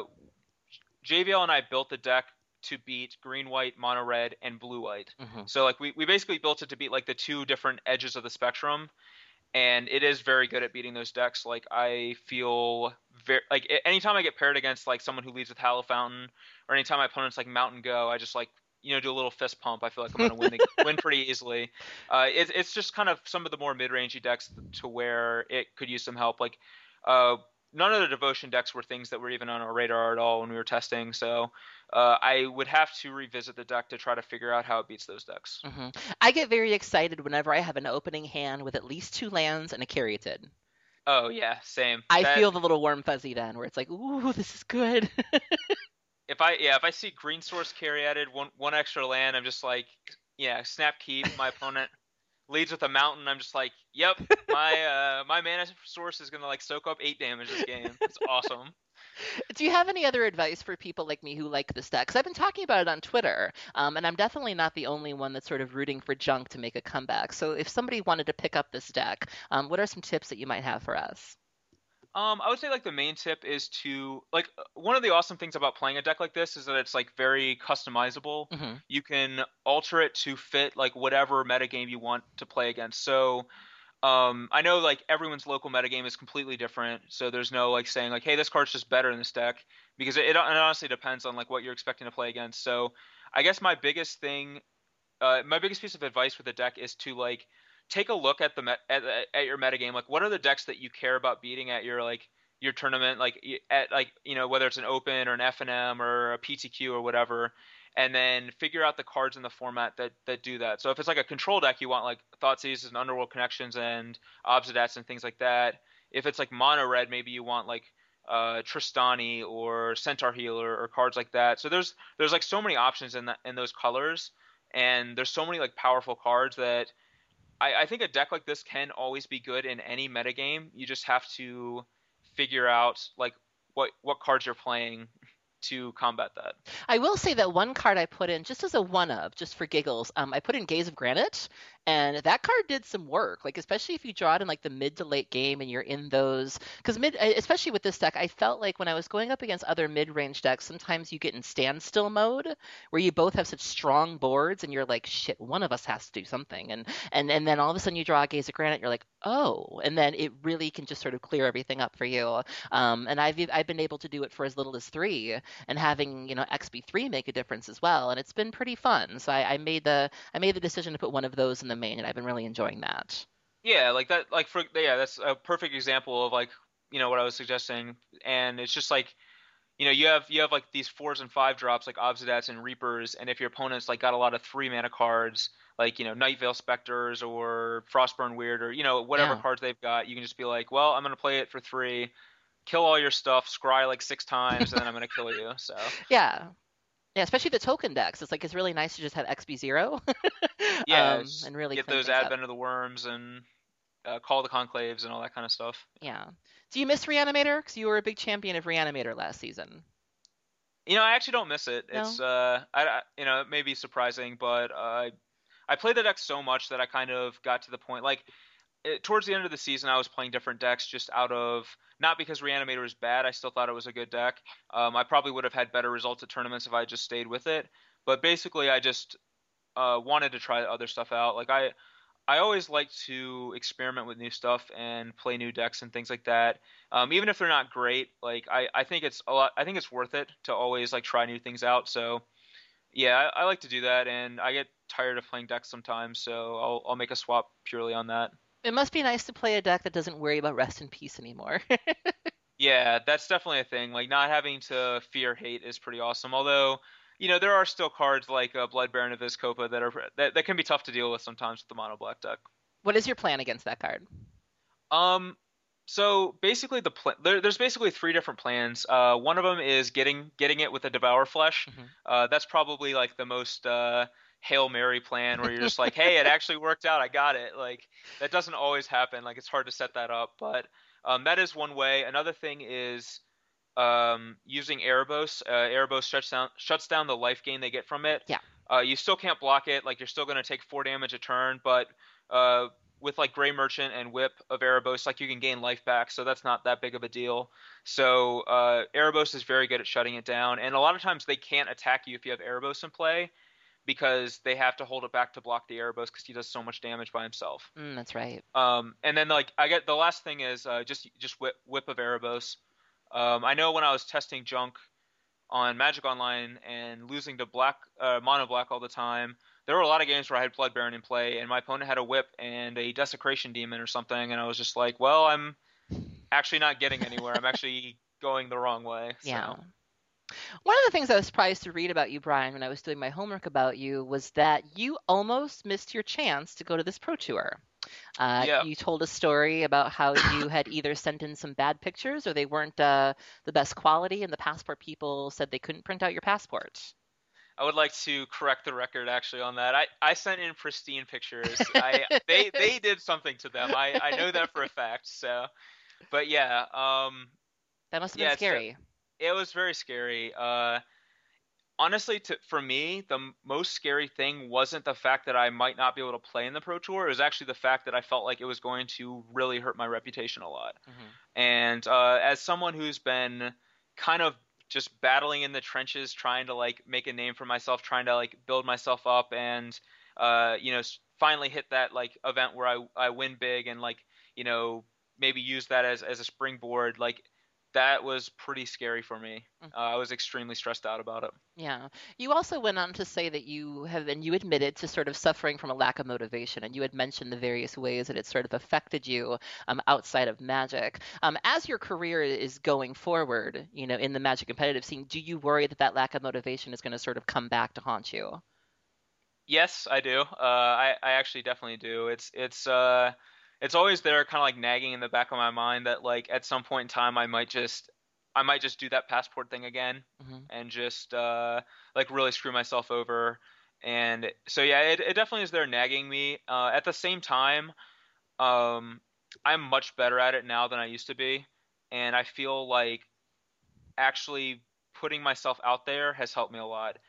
JVL and I built the deck to beat green white, mono red, and blue white. hmm So like we basically built it to beat like the two different edges of the spectrum, and it is very good at beating those decks. Like I feel very like anytime I get paired against like someone who leads with Hallow Fountain, or anytime my opponent's like Mountain Go, I just like do a little fist pump. I feel like I'm gonna win pretty easily. It's just kind of some of the more mid-rangey decks to where it could use some help. Like uh, none of the devotion decks were things that were even on our radar at all when we were testing. So I would have to revisit the deck to try to figure out how it beats those decks. hmm I get very excited whenever I have an opening hand with at least two lands and a Caryatid. Oh yeah, same. I That feel the little warm fuzzy then, where it's like, ooh, this is good. if I see green source carry added one extra land, I'm just like, yeah, snap keep. My opponent leads with a mountain. I'm just like, yep, my mana source is gonna like soak up 8 damage this game. It's awesome. Do you have any other advice for people like me who like this deck? Because I've been talking about it on Twitter, and I'm definitely not the only one that's sort of rooting for Junk to make a comeback. So if somebody wanted to pick up this deck, what are some tips that you might have for us? I would say like the main tip is to like one of the awesome things about playing a deck like this is that it's like very customizable. hmm You can alter it to fit like whatever metagame you want to play against. So I know like everyone's local metagame is completely different, so there's no like saying like, hey, this card's just better in this deck because it honestly depends on like what you're expecting to play against. So I guess my biggest piece of advice with the deck is to like take a look at at your metagame. Like, what are the decks that you care about beating at your like your tournament, like at like whether it's an Open or an FNM or a PTQ or whatever, and then figure out the cards in the format that do that. So if it's like a control deck, you want like Thoughtseizes and Underworld Connections and Obzidats and things like that. If it's like mono red, maybe you want like Tristani or Centaur Healer or cards like that. So there's like so many options in those colors, and there's so many like powerful cards that I think a deck like this can always be good in any metagame. You just have to figure out like what cards you're playing to combat that. I will say that one card I put in just as a one of, just for giggles, I put in Gaze of Granite, and that card did some work. Like especially if you draw it in like the mid to late game and you're in those, because especially with this deck, I felt like when I was going up against other mid range decks, sometimes you get in standstill mode where you both have such strong boards, and you're like, shit, one of us has to do something, and then all of a sudden you draw a Gaze of Granite, you're like, oh, and then it really can just sort of clear everything up for you. And I've been able to do it for as little as three, and having XB3 make a difference as well, and it's been pretty fun. So I made the decision to put one of those in the main, and I've been really enjoying that. Yeah, like that. Like for yeah, that's a perfect example of like what I was suggesting, and it's just like you have like these 4s and 5 drops like Obzidats and Reapers, and if your opponent's like got a lot of 3 mana cards like Night Veil Specters or Frostburn Weird or whatever Yeah. cards they've got, you can just be like, well, I'm gonna play it for 3, kill all your stuff, scry like 6 times, and then I'm gonna kill you. So Yeah. Yeah, especially the token decks. It's like it's really nice to just have XB0 Yeah, and really get clean those things up. Advent of the Worms and Call the Conclaves and all that kind of stuff. Yeah. Do you miss Reanimator? Because you were a big champion of Reanimator last season. I actually don't miss it. It's No? it may be surprising, but I played the deck so much that I kind of got to the point like towards the end of the season, I was playing different decks just out of not because Reanimator was bad. I still thought it was a good deck. I probably would have had better results at tournaments if I just stayed with it. But basically, I just wanted to try other stuff out. Like I always like to experiment with new stuff and play new decks and things like that. Even if they're not great, like I think it's a lot. I think it's worth it to always like try new things out. So yeah, I like to do that, and I get tired of playing decks sometimes, so I'll make a swap purely on that. It must be nice to play a deck that doesn't worry about rest in peace anymore. Yeah, that's definitely a thing. Like not having to fear hate is pretty awesome. Although, there are still cards like Blood Baron of Vizkopa that can be tough to deal with sometimes with the mono black deck. What is your plan against that card? Um, so basically there's basically three different plans. One of them is getting it with a Devour Flesh. Hmm. That's probably like the most Hail Mary plan where you're just like, hey, it actually worked out. I got it. Like that doesn't always happen. Like it's hard to set that up, but that is one way. Another thing is using Erebos. Erebos shuts down the life gain they get from it. Yeah. You still can't block it. Like you're still going to take 4 damage a turn, but uh, with like Gray Merchant and Whip of Erebos, like you can gain life back, so that's not that big of a deal. So Erebos is very good at shutting it down, and a lot of times they can't attack you if you have Erebos in play because they have to hold it back to block the Erebos because he does so much damage by himself. That's right. And then like I get the last thing is just whip of Erebos. I know when I was testing junk on Magic Online and losing to mono black all the time, there were a lot of games where I had Blood Baron in play and my opponent had a whip and a Desecration Demon or something, and I was just like, well, I'm actually not getting anywhere. I'm actually going the wrong way. Yeah. So One of the things I was surprised to read about you, Brian, when I was doing my homework about you, was that you almost missed your chance to go to this pro tour. yeah, You told a story about how you had either sent in some bad pictures or they weren't the best quality, and the passport people said they couldn't print out your passport. I would like to correct the record actually on that. I sent in pristine pictures. They did something to them. I know that for a fact. So, but yeah, That must have been yeah, scary. it was very scary. Honestly, for me, the most scary thing wasn't the fact that I might not be able to play in the Pro Tour. It was actually the fact that I felt like it was going to really hurt my reputation a lot. Hmm. And as someone who's been kind of just battling in the trenches, trying to like make a name for myself, trying to like build myself up, and finally hit that like event where I win big and like maybe use that as a springboard, like that was pretty scary for me. I was extremely stressed out about it. Yeah. You also went on to say that and you admitted to sort of suffering from a lack of motivation, and you had mentioned the various ways that it sort of affected you outside of Magic. As your career is going forward, in the Magic competitive scene, do you worry that that lack of motivation is going to sort of come back to haunt you? Yes, I do. I actually definitely do. It's always there, kind of like nagging in the back of my mind that like at some point in time I might just do that passport thing again Hmm. and just like really screw myself over. And so yeah, it definitely is there nagging me. At the same time, um, I'm much better at it now than I used to be, and I feel like actually putting myself out there has helped me a lot.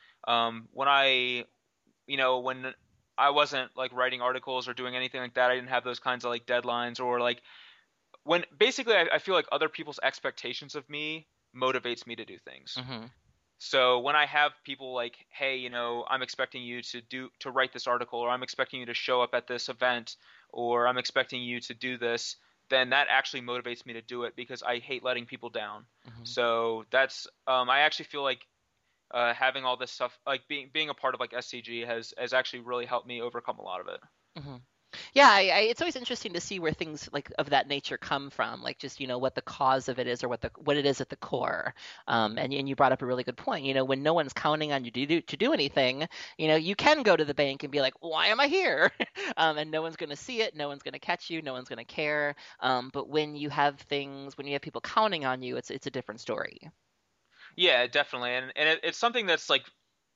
When I wasn't like writing articles or doing anything like that, I didn't have those kinds of like deadlines or like when basically I feel like other people's expectations of me motivates me to do things. Hmm. So when I have people like, hey, I'm expecting you to write this article, or I'm expecting you to show up at this event, or I'm expecting you to do this, then that actually motivates me to do it because I hate letting people down. Hmm. So that's I actually feel like having all this stuff, like being a part of like SCG has actually really helped me overcome a lot of it. Hmm. Yeah, it's always interesting to see where things like of that nature come from, like just what the cause of it is or what it is at the core. And you brought up a really good point. When no one's counting on you to do anything, you can go to the bank and be like, why am I here? And no one's going to see it, no one's going to catch you, no one's going to care. But when you have people counting on you, it's a different story. Yeah, definitely, and it's something that's like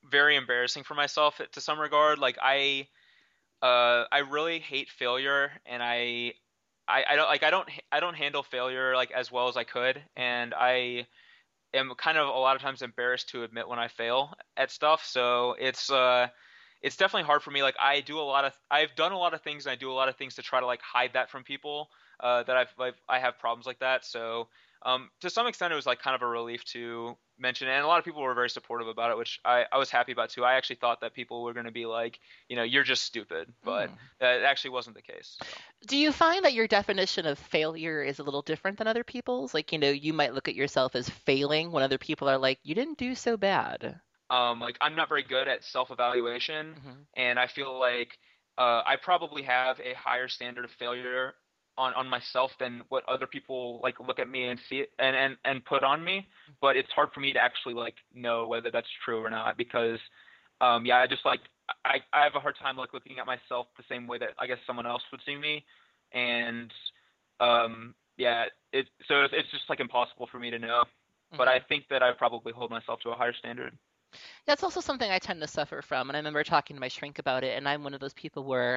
very embarrassing for myself to some regard. Like I really hate failure, and I don't like I don't handle failure like as well as I could, and I am kind of a lot of times embarrassed to admit when I fail at stuff. So it's definitely hard for me. Like I've done a lot of things and I do a lot of things to try to like hide that from people that I have problems like that. So to some extent it was like kind of a relief to mention it. And a lot of people were very supportive about it, which I was happy about too. I actually thought that people were going to be like, you're just stupid, but Mm. that actually wasn't the case. So. Do you find that your definition of failure is a little different than other people's? Like, you might look at yourself as failing when other people are like, you didn't do so bad. Like I'm not very good at self-evaluation, Hmm. and I feel like I probably have a higher standard of failure on myself than what other people like look at me and see it and put on me. But it's hard for me to actually like know whether that's true or not because yeah, I just like I have a hard time like looking at myself the same way that I guess someone else would see me, and yeah, it's just like impossible for me to know. But I Hmm. think that I probably hold myself to a higher standard. That's also something I tend to suffer from. And I remember talking to my shrink about it, and I'm one of those people where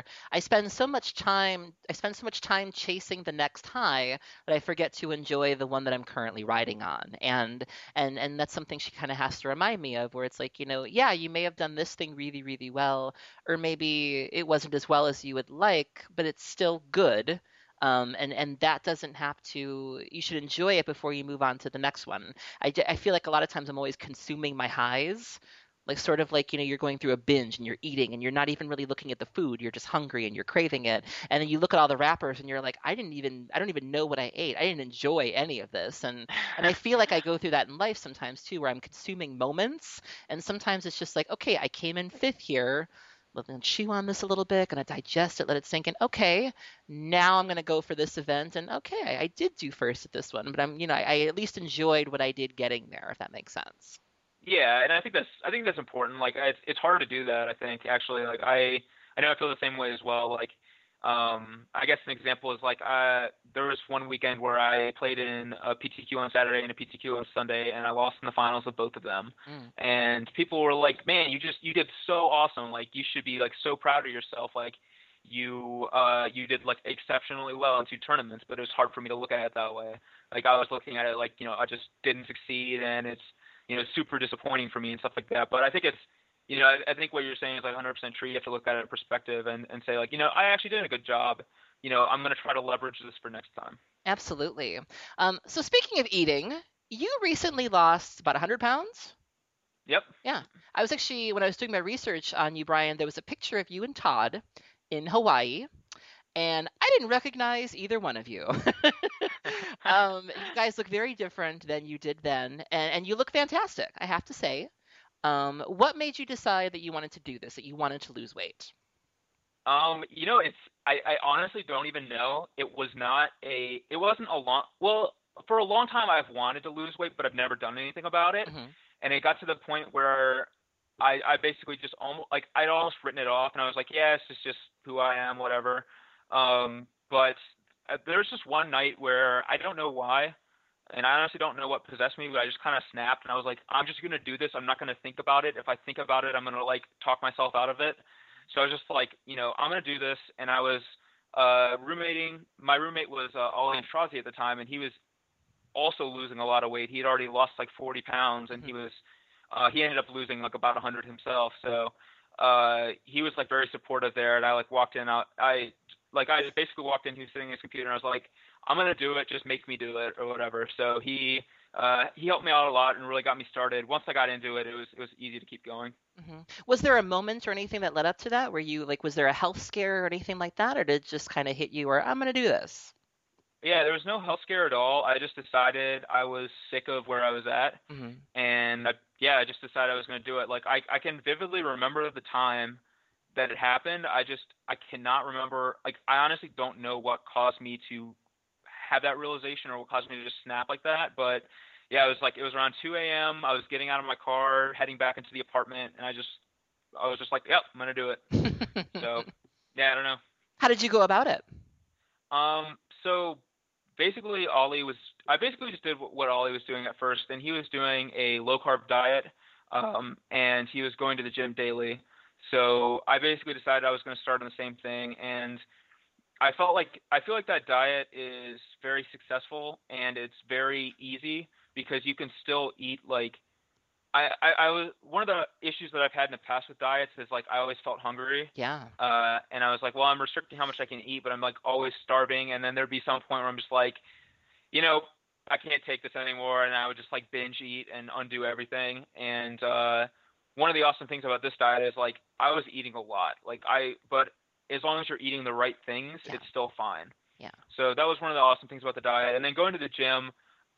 I spend so much time chasing the next high that I forget to enjoy the one that I'm currently riding on. And that's something she kind of has to remind me of, where it's like, yeah, you may have done this thing really, really well, or maybe it wasn't as well as you would like, but it's still good. And that doesn't have to, you should enjoy it before you move on to the next one. I feel like a lot of times I'm always consuming my highs, like sort of like you're going through a binge and you're eating and you're not even really looking at the food, you're just hungry and you're craving it, and then you look at all the wrappers and you're like, I don't even know what I ate, I didn't enjoy any of this. And I feel like I go through that in life sometimes too, where I'm consuming moments, and sometimes it's just like, okay, I came in fifth here, let me chew on this a little bit, gonna digest it, let it sink in. Okay, now I'm gonna go for this event, and okay, I did do first at this one, but I at least enjoyed what I did getting there, if that makes sense. Yeah, and I think that's important. Like it's hard to do that. I think actually, like I know I feel the same way as well. Like I guess an example is like there was one weekend where I played in a PTQ on Saturday and a PTQ on Sunday, and I lost in the finals of both of them. Mm. And people were like, "Man, you did so awesome. Like you should be like so proud of yourself. Like you did like exceptionally well in two tournaments." But it was hard for me to look at it that way. Like I was looking at it like I just didn't succeed, and it's super disappointing for me and stuff like that. But I think it's, I think what you're saying is like 100% true. You have to look at it in perspective and say like, I actually did a good job. I'm going to try to leverage this for next time. Absolutely. So speaking of eating, you recently lost about 100 pounds? Yep. Yeah. I was actually, when I was doing my research on you, Brian, there was a picture of you and Todd in Hawaii, and I didn't recognize either one of you. You guys look very different than you did then, and you look fantastic, I have to say. What made you decide that you wanted to do this, that you wanted to lose weight? It's I honestly don't even know. It wasn't a long well, for a long time I've wanted to lose weight, but I've never done anything about it. Hmm. And it got to the point where I basically just almost like I'd almost written it off, and I was like, yeah, it's just who I am, whatever. But there's just one night where I don't know why, and I honestly don't know what possessed me, but I just kind of snapped, and I was like, I'm just gonna do this. I'm not gonna think about it. If I think about it, I'm gonna like talk myself out of it. So I was just like, I'm gonna do this, and I was roommating. My roommate was Ollie Antrazi at the time, and he was also losing a lot of weight. He had already lost like 40 pounds, and Hmm. he ended up losing like about 100 himself. So he was like very supportive there, and I like walked in. I basically walked in. He was sitting at his computer, and I was like, I'm gonna do it. Just make me do it or whatever. So he helped me out a lot and really got me started. Once I got into it, it was easy to keep going. Hmm. Was there a moment or anything that led up to that, where you like, was there a health scare or anything like that, or did it just kind of hit you, or I'm gonna do this? Yeah, there was no health scare at all. I just decided I was sick of where I was at, Hmm. and I just decided I was going to do it. Like I can vividly remember the time that it happened. I cannot remember. Like I honestly don't know what caused me to have that realization or what caused me to just snap like that. But yeah, it was around 2 a.m. I was getting out of my car, heading back into the apartment, and I was just like, yep, I'm going to do it. So yeah, I don't know. How did you go about it? So basically Ollie was I basically just did what Ollie was doing at first, and he was doing a low carb diet. and he was going to the gym daily. So I basically decided I was going to start on the same thing, and I feel like that diet is very successful and it's very easy because you can still eat like I was one of the issues that I've had in the past with diets is like I always felt hungry. Yeah. And I was like, well, I'm restricting how much I can eat, but I'm like always starving. And then there'd be some point where I'm just like, you know, I can't take this anymore, and I would just like binge eat and undo everything. And one of the awesome things about this diet is like I was eating a lot, but as long as you're eating the right things, Yeah. it's still fine. Yeah. So that was one of the awesome things about the diet. And then going to the gym,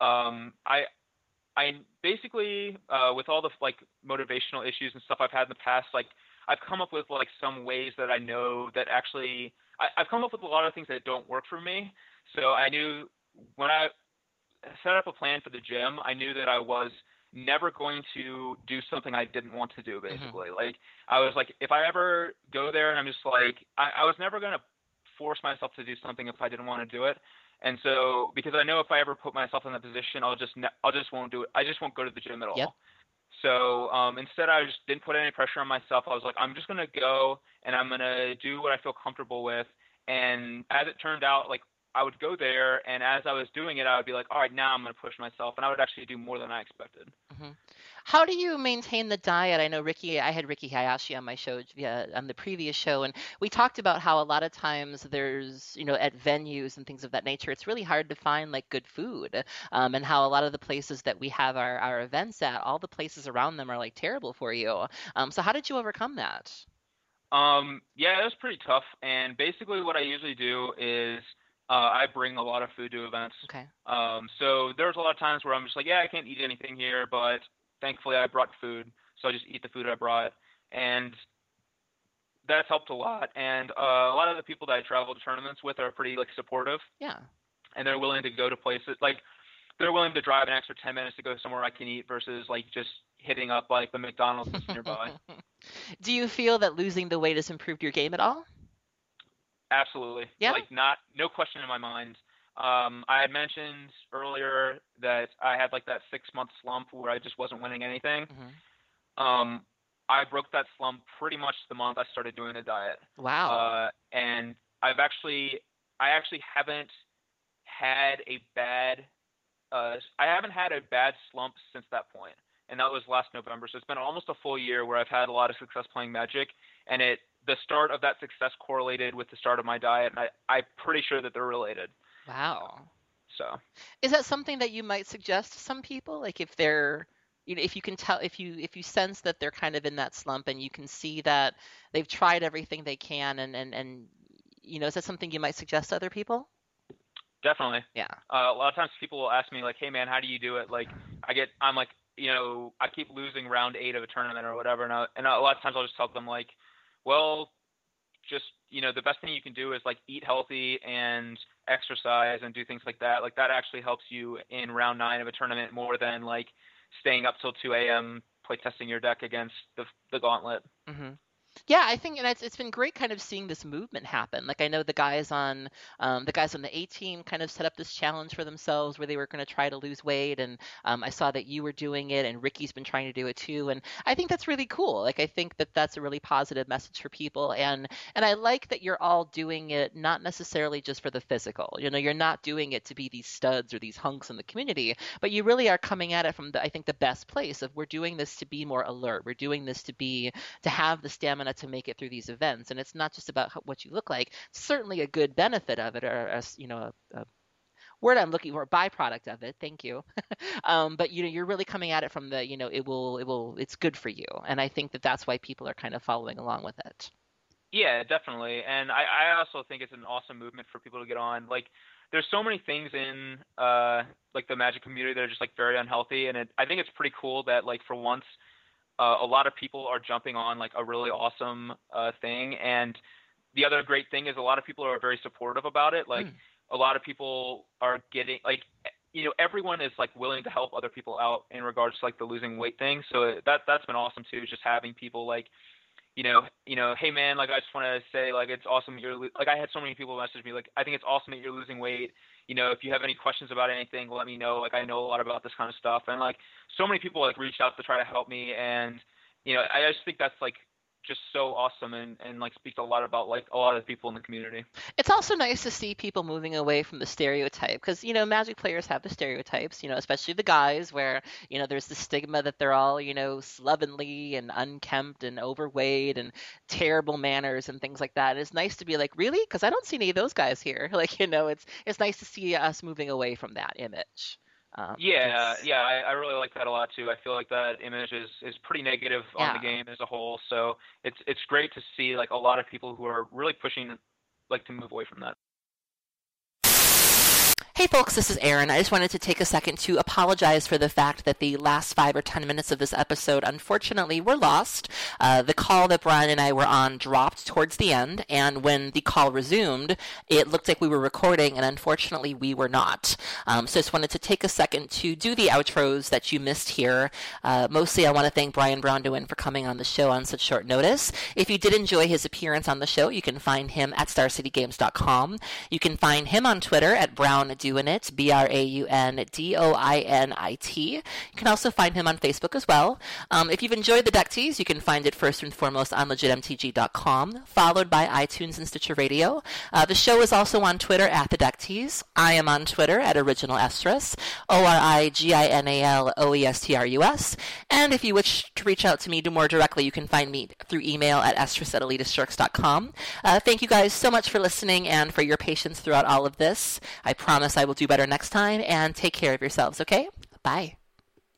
I basically with all the like motivational issues and stuff I've had in the past, like I've come up with like some ways that I know that actually I've come up with a lot of things that don't work for me. So I knew when I set up a plan for the gym, I knew that I was never going to do something I didn't want to do, Hmm. basically. Like, I was like, if I ever go there and I'm just like, I was never going to force myself to do something if I didn't want to do it. And so, because I know if I ever put myself in that position, I just won't do it. I just won't go to the gym at Yep. all. So instead, I just didn't put any pressure on myself. I was like, I'm just gonna go and I'm gonna do what I feel comfortable with. And as it turned out, like I would go there, and as I was doing it, I would be like, all right, now I'm gonna push myself, and I would actually do more than I expected. Hmm. How do you maintain the diet? I know I had Ricky Hayashi on my show, yeah, on the previous show, and we talked about how a lot of times there's, at venues and things of that nature, it's really hard to find like good food, and how a lot of the places that we have our events at, all the places around them are like terrible for you. So how did you overcome that? Yeah, it was pretty tough. And basically, what I usually do is I bring a lot of food to events. Okay. So there's a lot of times where I'm just like, yeah, I can't eat anything here, but thankfully I brought food, so I just eat the food I brought, and that's helped a lot. And a lot of the people that I travel to tournaments with are pretty like supportive, Yeah. and they're willing to go to places like they're willing to drive an extra 10 minutes to go somewhere I can eat versus like just hitting up like the McDonald's that's nearby. Do you feel that losing the weight has improved your game at all? Absolutely. Yeah. Like not no question in my mind. I had mentioned earlier that I had like that 6 month slump where I just wasn't winning anything. Hmm. Um, I broke that slump pretty much the month I started doing the diet. Wow. And I actually I haven't had a bad slump since that point, and that was last November. So it's been almost a full year where I've had a lot of success playing Magic, and the start of that success correlated with the start of my diet, and I'm pretty sure that they're related. Wow. So Is that something that you might suggest to some people? Like if they're, if you can tell, if you sense that they're kind of in that slump and you can see that they've tried everything they can and is that something you might suggest to other people? definitely, Yeah. a lot of times people will ask me like, "Hey man, how do you do it?" Like I'm like, I keep losing round 8 of a tournament or whatever, and a lot of times I'll just tell them like, well, just the best thing you can do is like eat healthy and exercise and do things like that. Like that actually helps you in round 9 of a tournament more than like staying up till 2 a.m. play testing your deck against the gauntlet. Hmm. Yeah, I think, and it's been great kind of seeing this movement happen. Like I know the guys on the A team kind of set up this challenge for themselves where they were going to try to lose weight, and I saw that you were doing it, and Ricky's been trying to do it too, and I think that's really cool. Like I think that that's a really positive message for people, and I like that you're all doing it not necessarily just for the physical. You're not doing it to be these studs or these hunks in the community, but you really are coming at it from I think the best place of we're doing this to be more alert. We're doing this to have the stamina to make it through these events. And it's not just about what you look like. Certainly a good benefit of it, or a word I'm looking for, a byproduct of it. Thank you. But you're really coming at it from the, it's good for you. And I think that that's why people are kind of following along with it. Yeah, definitely. And I also think it's an awesome movement for people to get on. Like there's so many things in like the Magic community that are just like very unhealthy, and I think it's pretty cool that like for once a lot of people are jumping on like a really awesome thing. And the other great thing is a lot of people are very supportive about it. Like Mm. a lot of people are getting like everyone is like willing to help other people out in regards to like the losing weight thing. So that's been awesome too. Just having people like hey man, like I just want to say like it's awesome that like I had so many people message me like I think it's awesome that you're losing weight. if you have any questions about anything, let me know. Like, I know a lot about this kind of stuff, and like so many people like reached out to try to help me, and I just think that's like just so awesome, and like speaks a lot about like a lot of the people in the community. It's also nice to see people moving away from the stereotype because, Magic players have the stereotypes, especially the guys where, there's the stigma that they're all, slovenly and unkempt and overweight and terrible manners and things like that. And it's nice to be like, really? Because I don't see any of those guys here. Like, it's nice to see us moving away from that image. Yeah, I really like that a lot too. I feel like that image is pretty negative on the game as a whole. So it's great to see like a lot of people who are really pushing like to move away from that. Hey folks, this is Erin. I just wanted to take a second to apologize for the fact that the last 5 or 10 minutes of this episode, unfortunately, were lost. The call that Brian and I were on dropped towards the end, and when the call resumed, it looked like we were recording, and unfortunately, we were not. So I just wanted to take a second to do the outros that you missed here. Mostly, I want to thank Brian Braunduin for coming on the show on such short notice. If you did enjoy his appearance on the show, you can find him at StarCityGames.com. You can find him on Twitter at BrownDoinit, BraunDoinit. You can also find him on Facebook as well. If you've enjoyed the Deck Tease, you can find it first and foremost on legitmtg.com, followed by iTunes and Stitcher Radio. The show is also on Twitter at the Deck Tease. I am on Twitter at Original Estrus, ORIGINALOESTRUS. And if you wish to reach out to me more directly, you can find me through email at estrus@elitistjerks.com. Thank you guys so much for listening and for your patience throughout all of this. I promise I will do better next time, and take care of yourselves, okay? Bye.